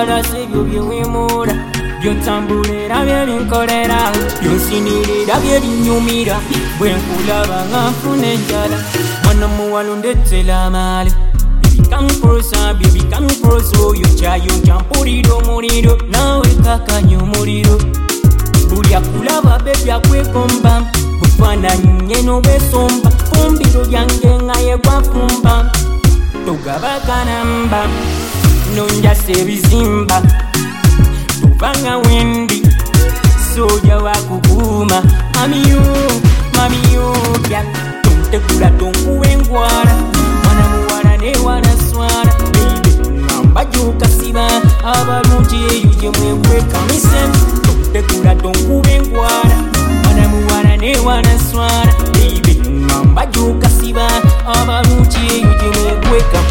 njagala sibyo byewemura byotambulira byebinkolera byonsinirira byebinyumira bwe nkulaba nga nfuna enjala mwana muwala ondeetera amaale Come closer, baby, come closer. You jump omuliro nawe kakanya omuliro buli akulaba baby akwegomba bufaananye n'obwesomba fumbiro lyange nga yegwafumba togabakanamba nonjasa ebizimba tubanga wendi soja wakukuuma mamiyo gya tontekula tonkuwa engwala mwana muwala newana swala ngamba siba abalungi eyo gye mwekwekamisen tontekula tonkuwa engwala mwana muwala newana swala ngamba siba abalungi eyo gye mwekweka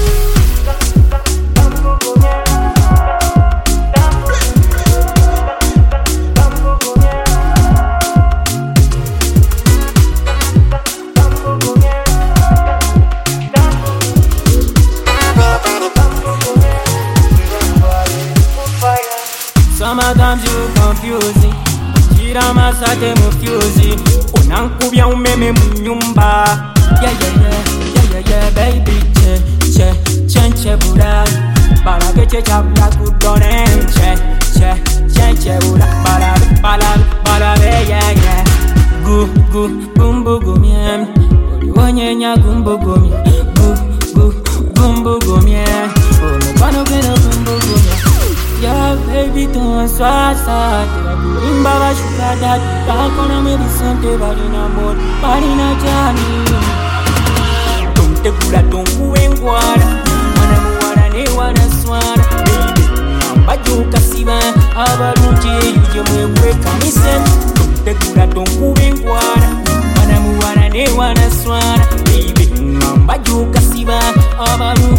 Sometimes you confusing Chira masate mufusing Unankubya umeme mnyumba Yeah, baby Che bula Balage che chabla kudonem Che bula Balage yeah Gumbu gumiem Wanyenya gumbu gumiem Gumbu gumiem Mubano kena gumbu gumiem Yeah, baby, don't swasa. Imba wa sugar daddy. Takona medicine te bari na mod, bari na jani. Tontekula tonkuwa engwala, mwana muwala newana swala. Baby, ngamba siba abalungi eyo gye mwekwekamisen. Tontekula tonkuwa engwala, mwana muwala newana swala. Baby, ngamba siba abalungi